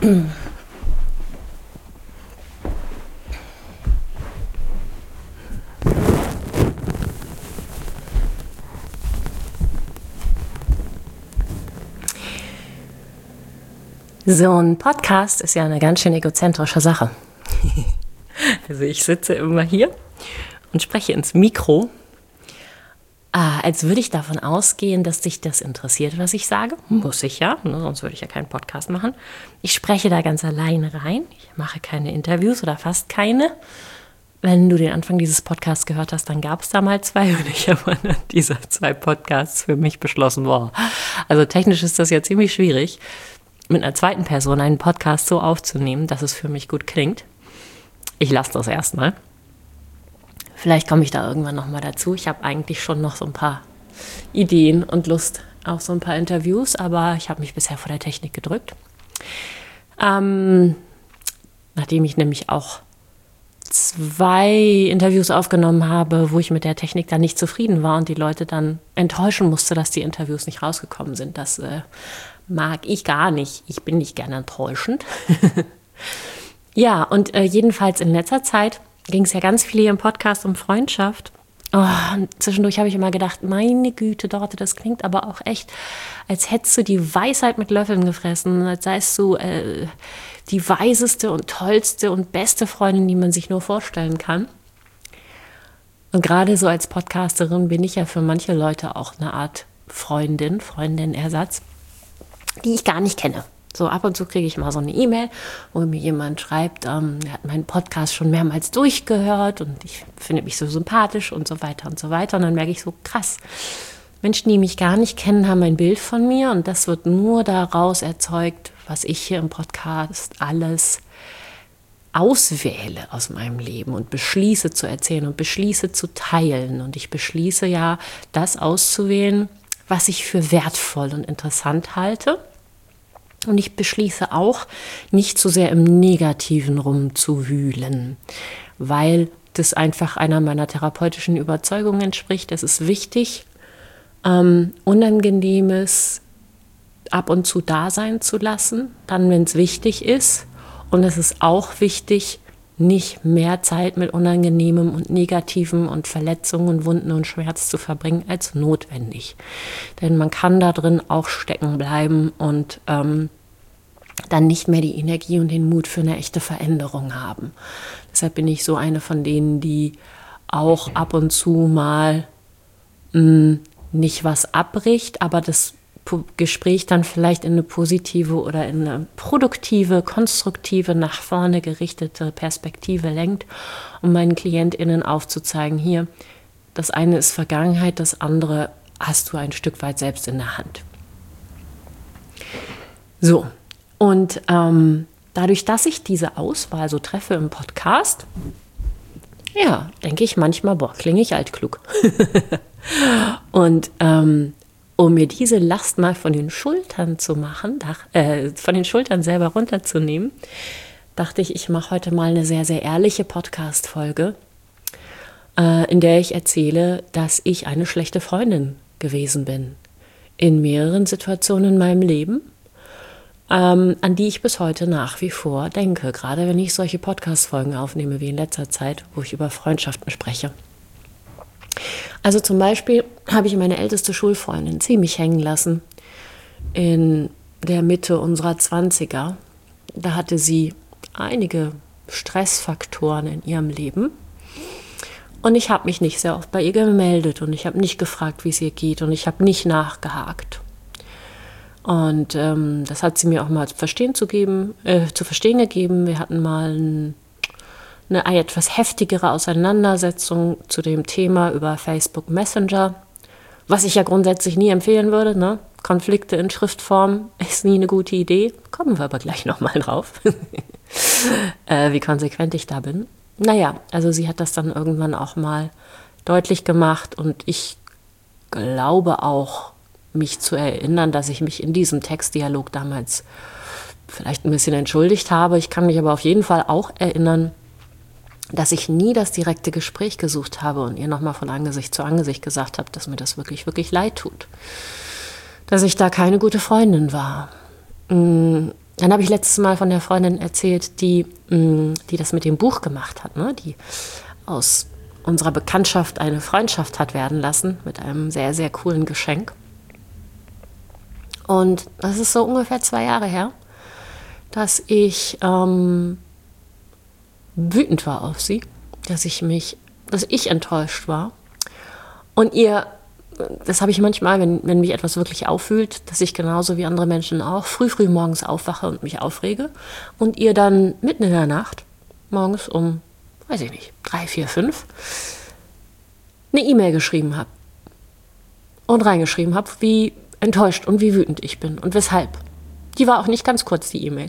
So ein Podcast ist ja eine ganz schön egozentrische Sache. Also ich sitze immer hier und spreche ins Mikro, als würde ich davon ausgehen, dass dich das interessiert, was ich sage. Muss ich ja, ne? Sonst würde ich ja keinen Podcast machen. Ich spreche da ganz alleine rein. Ich mache keine Interviews oder fast keine. Wenn du den Anfang dieses Podcasts gehört hast, dann gab es da mal 2 und ich habe dann diese 2 Podcasts für mich beschlossen. Boah. Also technisch ist das ja ziemlich schwierig, mit einer zweiten Person einen Podcast so aufzunehmen, dass es für mich gut klingt. Ich lasse das erstmal. Vielleicht komme ich da irgendwann nochmal dazu. Ich habe eigentlich schon noch so ein paar Ideen und Lust auf so ein paar Interviews, aber ich habe mich bisher vor der Technik gedrückt. Nachdem ich nämlich auch 2 Interviews aufgenommen habe, wo ich mit der Technik dann nicht zufrieden war und die Leute dann enttäuschen musste, dass die Interviews nicht rausgekommen sind. Das mag ich gar nicht. Ich bin nicht gerne enttäuschend. Ja, und jedenfalls in letzter Zeit ging es ja ganz viel hier im Podcast um Freundschaft. Oh, und zwischendurch habe ich immer gedacht, meine Güte, Dorothee, das klingt aber auch echt, als hättest du die Weisheit mit Löffeln gefressen, als seist du die weiseste und tollste und beste Freundin, die man sich nur vorstellen kann. Und gerade so als Podcasterin bin ich ja für manche Leute auch eine Art Freundin-Ersatz, die ich gar nicht kenne. So ab und zu kriege ich mal so eine E-Mail, wo mir jemand schreibt, er hat meinen Podcast schon mehrmals durchgehört und ich finde mich so sympathisch und so weiter und so weiter. Und dann merke ich so, krass, Menschen, die mich gar nicht kennen, haben ein Bild von mir und das wird nur daraus erzeugt, was ich hier im Podcast alles auswähle aus meinem Leben und beschließe zu erzählen und beschließe zu teilen. Und ich beschließe ja, das auszuwählen, was ich für wertvoll und interessant halte. Und ich beschließe auch, nicht so sehr im Negativen rumzuwühlen, weil das einfach einer meiner therapeutischen Überzeugungen entspricht. Es ist wichtig, Unangenehmes ab und zu da sein zu lassen, dann, wenn es wichtig ist. Und es ist auch wichtig, nicht mehr Zeit mit Unangenehmem und Negativem und Verletzungen, Wunden und Schmerz zu verbringen als notwendig. Denn man kann da drin auch stecken bleiben und dann nicht mehr die Energie und den Mut für eine echte Veränderung haben. Deshalb bin ich so eine von denen, die auch ab und zu mal nicht was abbricht, aber das Gespräch dann vielleicht in eine positive oder in eine produktive, konstruktive, nach vorne gerichtete Perspektive lenkt, um meinen KlientInnen aufzuzeigen, hier, das eine ist Vergangenheit, das andere hast du ein Stück weit selbst in der Hand. So, und dadurch, dass ich diese Auswahl so treffe im Podcast, ja, denke ich manchmal, klinge ich altklug. Und um mir diese Last mal von den Schultern zu machen, von den Schultern selber runterzunehmen, dachte ich, ich mache heute mal eine sehr, sehr ehrliche Podcast-Folge, in der ich erzähle, dass ich eine schlechte Freundin gewesen bin. In mehreren Situationen in meinem Leben, an die ich bis heute nach wie vor denke. Gerade wenn ich solche Podcast-Folgen aufnehme wie in letzter Zeit, wo ich über Freundschaften spreche. Also zum Beispiel habe ich meine älteste Schulfreundin ziemlich hängen lassen in der Mitte unserer 20er. Da hatte sie einige Stressfaktoren in ihrem Leben. Und ich habe mich nicht sehr oft bei ihr gemeldet und ich habe nicht gefragt, wie es ihr geht und ich habe nicht nachgehakt. Und das hat sie mir auch mal zu verstehen gegeben. Wir hatten mal eine etwas heftigere Auseinandersetzung zu dem Thema über Facebook Messenger, was ich ja grundsätzlich nie empfehlen würde. Ne? Konflikte in Schriftform ist nie eine gute Idee. Kommen wir aber gleich nochmal drauf, wie konsequent ich da bin. Naja, also sie hat das dann irgendwann auch mal deutlich gemacht und ich glaube auch, mich zu erinnern, dass ich mich in diesem Textdialog damals vielleicht ein bisschen entschuldigt habe. Ich kann mich aber auf jeden Fall auch erinnern, dass ich nie das direkte Gespräch gesucht habe und ihr nochmal von Angesicht zu Angesicht gesagt habe, dass mir das wirklich, wirklich leid tut. Dass ich da keine gute Freundin war. Dann habe ich letztes Mal von der Freundin erzählt, die das mit dem Buch gemacht hat, ne? Die aus unserer Bekanntschaft eine Freundschaft hat werden lassen mit einem sehr, sehr coolen Geschenk. Und das ist so ungefähr 2 Jahre her, dass ich wütend war auf sie, dass ich enttäuscht war. Und das habe ich manchmal, wenn mich etwas wirklich aufwühlt, dass ich genauso wie andere Menschen auch früh morgens aufwache und mich aufrege und ihr dann mitten in der Nacht, morgens um, weiß ich nicht, 3, 4, 5, eine E-Mail geschrieben habe und reingeschrieben habe, wie enttäuscht und wie wütend ich bin und weshalb. Die war auch nicht ganz kurz, die E-Mail.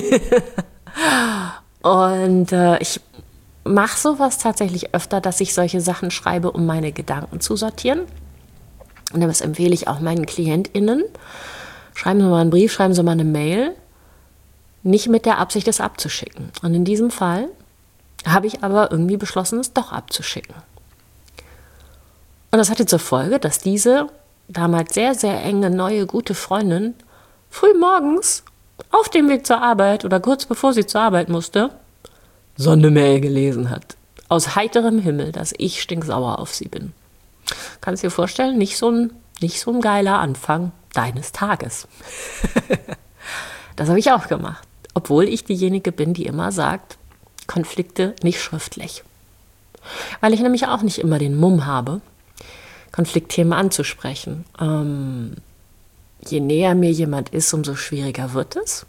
Und ich mache sowas tatsächlich öfter, dass ich solche Sachen schreibe, um meine Gedanken zu sortieren. Und das empfehle ich auch meinen KlientInnen. Schreiben Sie mal einen Brief, schreiben Sie mal eine Mail. Nicht mit der Absicht, es abzuschicken. Und in diesem Fall habe ich aber irgendwie beschlossen, es doch abzuschicken. Und das hatte zur Folge, dass diese damals sehr, sehr enge, neue, gute Freundin früh morgens auf dem Weg zur Arbeit oder kurz bevor sie zur Arbeit musste, so eine Mail gelesen hat. Aus heiterem Himmel, dass ich stinksauer auf sie bin. Kannst dir vorstellen, nicht so ein geiler Anfang deines Tages. Das habe ich auch gemacht. Obwohl ich diejenige bin, die immer sagt, Konflikte nicht schriftlich. Weil ich nämlich auch nicht immer den Mumm habe, Konfliktthemen anzusprechen. Je näher mir jemand ist, umso schwieriger wird es.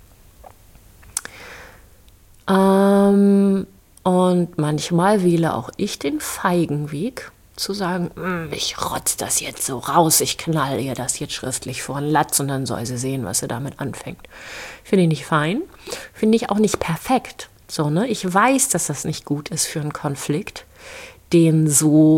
Und manchmal wähle auch ich den feigen Weg, zu sagen, ich rotze das jetzt so raus, ich knall ihr das jetzt schriftlich vor den Latz und dann soll sie sehen, was sie damit anfängt. Finde ich nicht fein, finde ich auch nicht perfekt. So, ne? Ich weiß, dass das nicht gut ist für einen Konflikt, damit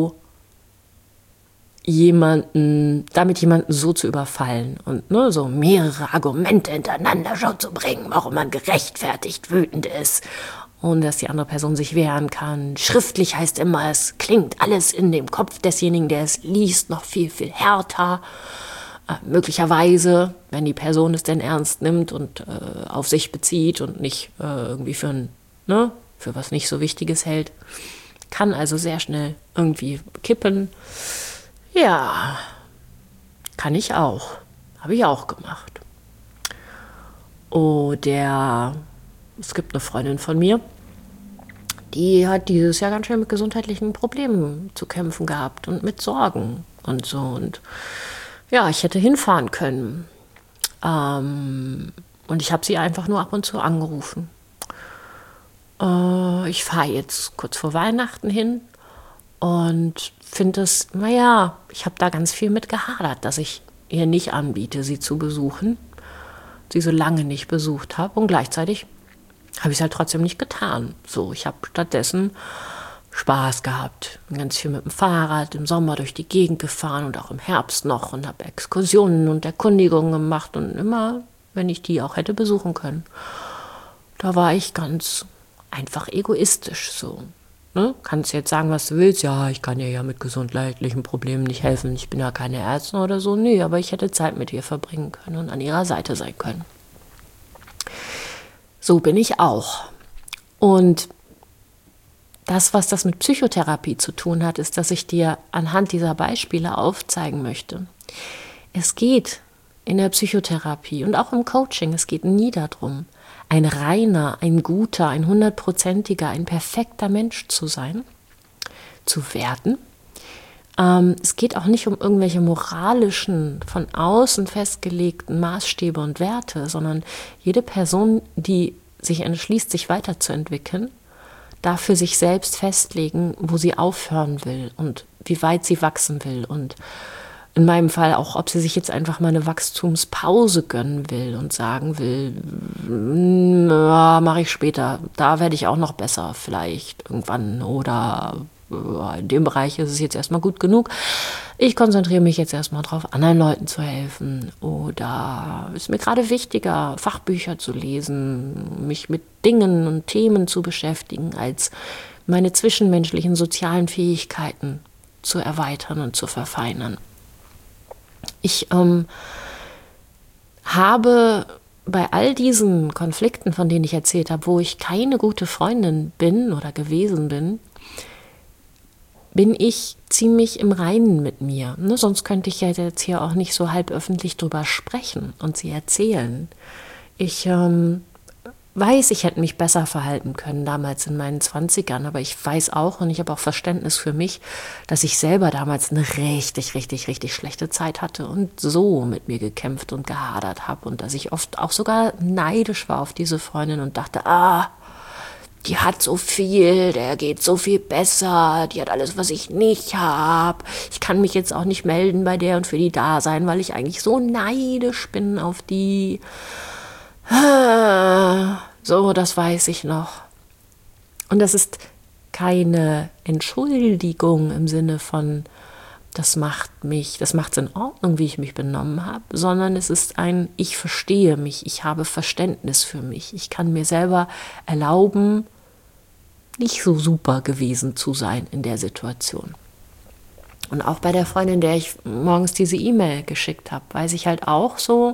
jemanden so zu überfallen und ne, so mehrere Argumente hintereinander schon zu bringen, warum man gerechtfertigt wütend ist und dass die andere Person sich wehren kann. Schriftlich heißt immer, es klingt alles in dem Kopf desjenigen, der es liest, noch viel, viel härter. Möglicherweise, wenn die Person es denn ernst nimmt und auf sich bezieht und nicht irgendwie für was nicht so Wichtiges hält, kann also sehr schnell irgendwie kippen. Ja, kann ich auch. Habe ich auch gemacht. Es gibt eine Freundin von mir, die hat dieses Jahr ganz schön mit gesundheitlichen Problemen zu kämpfen gehabt und mit Sorgen und so. Und ja, ich hätte hinfahren können. Und ich habe sie einfach nur ab und zu angerufen. Ich fahre jetzt kurz vor Weihnachten hin. Und finde es, ich habe da ganz viel mit gehadert, dass ich ihr nicht anbiete, sie zu besuchen, sie so lange nicht besucht habe und gleichzeitig habe ich es halt trotzdem nicht getan. So, ich habe stattdessen Spaß gehabt, ganz viel mit dem Fahrrad im Sommer durch die Gegend gefahren und auch im Herbst noch und habe Exkursionen und Erkundigungen gemacht und immer, wenn ich die auch hätte besuchen können. Da war ich ganz einfach egoistisch so. Ne? Kannst jetzt sagen, was du willst. Ja, ich kann dir ja mit gesundheitlichen Problemen nicht helfen. Ich bin ja keine Ärztin oder so. Nee, aber ich hätte Zeit mit ihr verbringen können und an ihrer Seite sein können. So bin ich auch. Und was das mit Psychotherapie zu tun hat, ist, dass ich dir anhand dieser Beispiele aufzeigen möchte. Es geht in der Psychotherapie und auch im Coaching, es geht nie darum, ein reiner, ein guter, ein 100%iger, ein perfekter Mensch zu sein, zu werden. Es geht auch nicht um irgendwelche moralischen, von außen festgelegten Maßstäbe und Werte, sondern jede Person, die sich entschließt, sich weiterzuentwickeln, darf für sich selbst festlegen, wo sie aufhören will und wie weit sie wachsen will und in meinem Fall auch, ob sie sich jetzt einfach mal eine Wachstumspause gönnen will und sagen will, mache ich später, da werde ich auch noch besser vielleicht irgendwann oder in dem Bereich ist es jetzt erstmal gut genug. Ich konzentriere mich jetzt erstmal drauf, anderen Leuten zu helfen oder ist mir gerade wichtiger, Fachbücher zu lesen, mich mit Dingen und Themen zu beschäftigen, als meine zwischenmenschlichen sozialen Fähigkeiten zu erweitern und zu verfeinern. Ich habe bei all diesen Konflikten, von denen ich erzählt habe, wo ich keine gute Freundin bin oder gewesen bin, bin ich ziemlich im Reinen mit mir. Ne? Sonst könnte ich ja jetzt hier auch nicht so halb öffentlich drüber sprechen und sie erzählen. Ich weiß, ich hätte mich besser verhalten können damals in meinen 20ern, aber ich weiß auch und ich habe auch Verständnis für mich, dass ich selber damals eine richtig, richtig, richtig schlechte Zeit hatte und so mit mir gekämpft und gehadert habe und dass ich oft auch sogar neidisch war auf diese Freundin und dachte, die hat so viel, der geht so viel besser, die hat alles, was ich nicht habe. Ich kann mich jetzt auch nicht melden bei der und für die da sein, weil ich eigentlich so neidisch bin auf die. So, das weiß ich noch. Und das ist keine Entschuldigung im Sinne von, das macht's in Ordnung, wie ich mich benommen habe, sondern es ist ich verstehe mich, ich habe Verständnis für mich. Ich kann mir selber erlauben, nicht so super gewesen zu sein in der Situation. Und auch bei der Freundin, der ich morgens diese E-Mail geschickt habe, weiß ich halt auch so,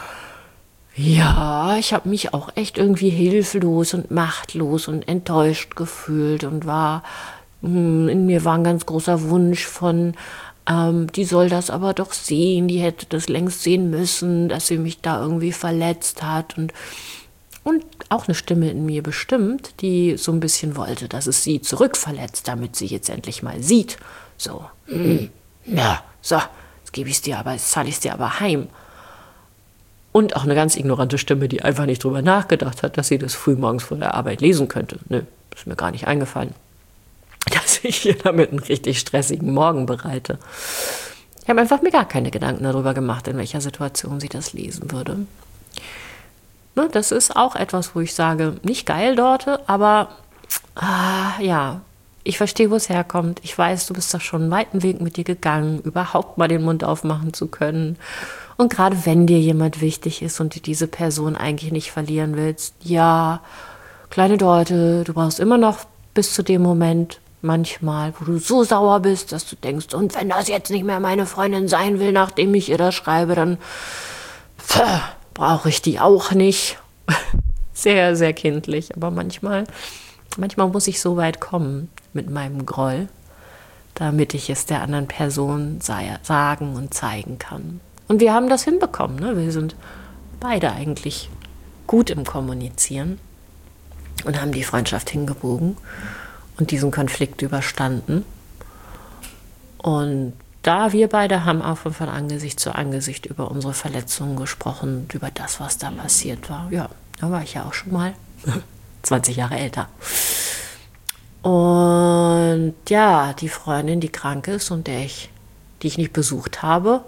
ja, ich habe mich auch echt irgendwie hilflos und machtlos und enttäuscht gefühlt und in mir war ein ganz großer Wunsch von, die soll das aber doch sehen, die hätte das längst sehen müssen, dass sie mich da irgendwie verletzt hat und auch eine Stimme in mir bestimmt, die so ein bisschen wollte, dass es sie zurückverletzt, damit sie jetzt endlich mal sieht. So, ja, so, jetzt zahle ich es dir aber heim. Und auch eine ganz ignorante Stimme, die einfach nicht drüber nachgedacht hat, dass sie das frühmorgens vor der Arbeit lesen könnte. Nö, ist mir gar nicht eingefallen, dass ich ihr damit einen richtig stressigen Morgen bereite. Ich habe einfach mir gar keine Gedanken darüber gemacht, in welcher Situation sie das lesen würde. Ne, das ist auch etwas, wo ich sage, nicht geil dort, aber ja, ich verstehe, wo es herkommt. Ich weiß, du bist doch schon einen weiten Weg mit dir gegangen, überhaupt mal den Mund aufmachen zu können. Und gerade wenn dir jemand wichtig ist und du diese Person eigentlich nicht verlieren willst, ja, kleine Dorte, du brauchst immer noch bis zu dem Moment manchmal, wo du so sauer bist, dass du denkst, und wenn das jetzt nicht mehr meine Freundin sein will, nachdem ich ihr das schreibe, dann brauche ich die auch nicht. Sehr, sehr kindlich, aber manchmal muss ich so weit kommen mit meinem Groll, damit ich es der anderen Person sagen und zeigen kann. Und wir haben das hinbekommen. Ne? Wir sind beide eigentlich gut im Kommunizieren und haben die Freundschaft hingebogen und diesen Konflikt überstanden. Und da wir beide haben auch von Angesicht zu Angesicht über unsere Verletzungen gesprochen und über das, was da passiert war. Ja, da war ich ja auch schon mal 20 Jahre älter. Und ja, die Freundin, die krank ist und die ich nicht besucht habe,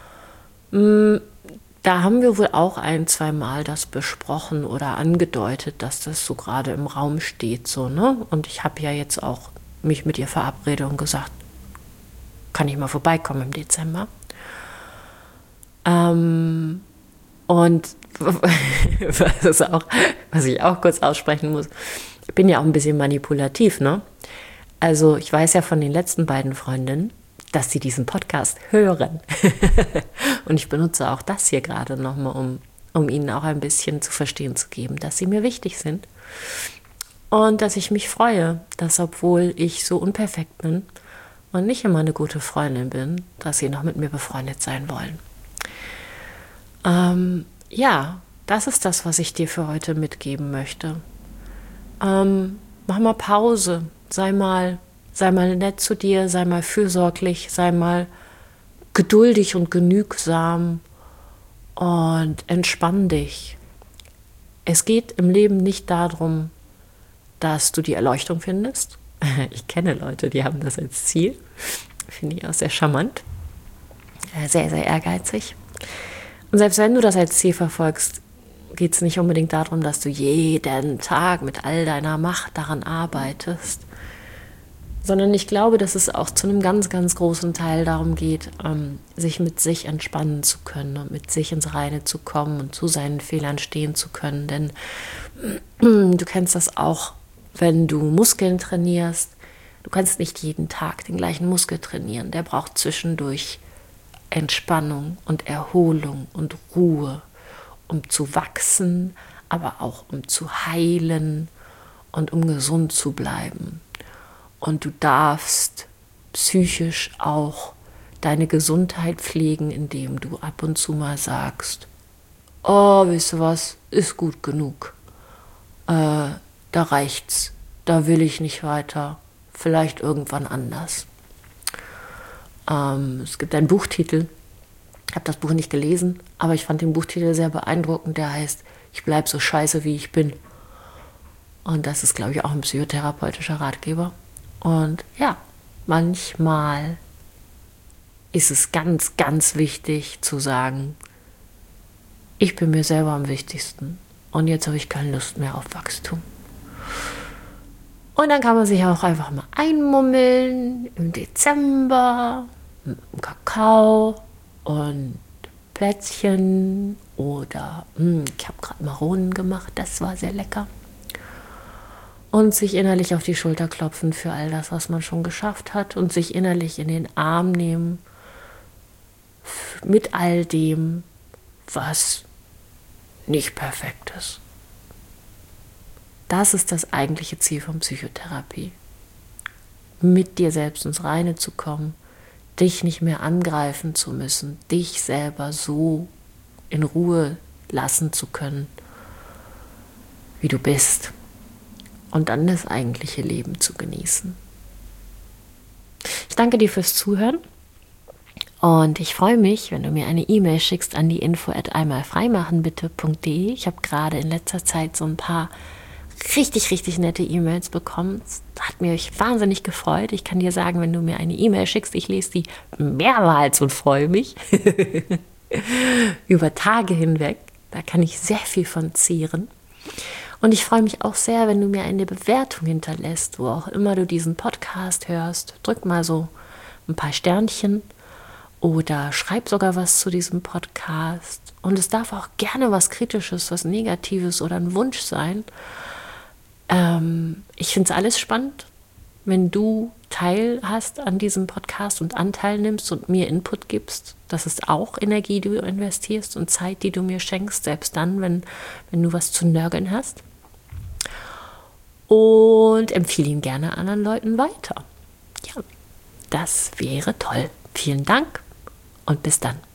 da haben wir wohl auch 1-2 Mal das besprochen oder angedeutet, dass das so gerade im Raum steht. So, ne? Und ich habe ja jetzt auch mich mit ihr verabredet und gesagt, kann ich mal vorbeikommen im Dezember. Und was ich auch kurz aussprechen muss, ich bin ja auch ein bisschen manipulativ, ne? Also ich weiß ja von den letzten beiden Freundinnen, dass sie diesen Podcast hören. Und ich benutze auch das hier gerade nochmal, um ihnen auch ein bisschen zu verstehen zu geben, dass sie mir wichtig sind. Und dass ich mich freue, dass obwohl ich so unperfekt bin und nicht immer eine gute Freundin bin, dass sie noch mit mir befreundet sein wollen. Ja, das ist das, was ich dir für heute mitgeben möchte. Mach mal Pause, sei mal nett zu dir, sei mal fürsorglich, sei mal geduldig und genügsam und entspann dich. Es geht im Leben nicht darum, dass du die Erleuchtung findest. Ich kenne Leute, die haben das als Ziel. Finde ich auch sehr charmant. Sehr, sehr ehrgeizig. Und selbst wenn du das als Ziel verfolgst, geht es nicht unbedingt darum, dass du jeden Tag mit all deiner Macht daran arbeitest, sondern ich glaube, dass es auch zu einem ganz, ganz großen Teil darum geht, sich mit sich entspannen zu können und mit sich ins Reine zu kommen und zu seinen Fehlern stehen zu können. Denn du kennst das auch, wenn du Muskeln trainierst. Du kannst nicht jeden Tag den gleichen Muskel trainieren. Der braucht zwischendurch Entspannung und Erholung und Ruhe um zu wachsen, aber auch um zu heilen und um gesund zu bleiben. Und du darfst psychisch auch deine Gesundheit pflegen, indem du ab und zu mal sagst, oh, weißt du was, ist gut genug. Da reicht's. Da will ich nicht weiter. Vielleicht irgendwann anders. Es gibt einen Buchtitel. Ich habe das Buch nicht gelesen, aber ich fand den Buchtitel sehr beeindruckend. Der heißt, ich bleibe so scheiße, wie ich bin. Und das ist, glaube ich, auch ein psychotherapeutischer Ratgeber. Und ja, manchmal ist es ganz, ganz wichtig zu sagen, ich bin mir selber am wichtigsten. Und jetzt habe ich keine Lust mehr auf Wachstum. Und dann kann man sich auch einfach mal einmummeln im Dezember mit einem Kakao und Plätzchen oder ich habe gerade Maronen gemacht, das war sehr lecker. Und sich innerlich auf die Schulter klopfen für all das, was man schon geschafft hat und sich innerlich in den Arm nehmen mit all dem, was nicht perfekt ist. Das ist das eigentliche Ziel von Psychotherapie. Mit dir selbst ins Reine zu kommen, dich nicht mehr angreifen zu müssen, dich selber so in Ruhe lassen zu können, wie du bist. Und dann das eigentliche Leben zu genießen. Ich danke dir fürs Zuhören und ich freue mich, wenn du mir eine E-Mail schickst an die info@einmalfreimachenbitte.de. Ich habe gerade in letzter Zeit so ein paar richtig, richtig nette E-Mails bekommen. Das hat mich wahnsinnig gefreut. Ich kann dir sagen, wenn du mir eine E-Mail schickst, ich lese die mehrmals und freue mich. Über Tage hinweg. Da kann ich sehr viel von zehren. Und ich freue mich auch sehr, wenn du mir eine Bewertung hinterlässt, wo auch immer du diesen Podcast hörst. Drück mal so ein paar Sternchen oder schreib sogar was zu diesem Podcast. Und es darf auch gerne was Kritisches, was Negatives oder ein Wunsch sein. Ich finde es alles spannend, wenn du Teil hast an diesem Podcast und Anteil nimmst und mir Input gibst. Das ist auch Energie, die du investierst und Zeit, die du mir schenkst, selbst dann, wenn du was zu nörgeln hast. Und empfehle ihn gerne anderen Leuten weiter. Ja, das wäre toll. Vielen Dank und bis dann.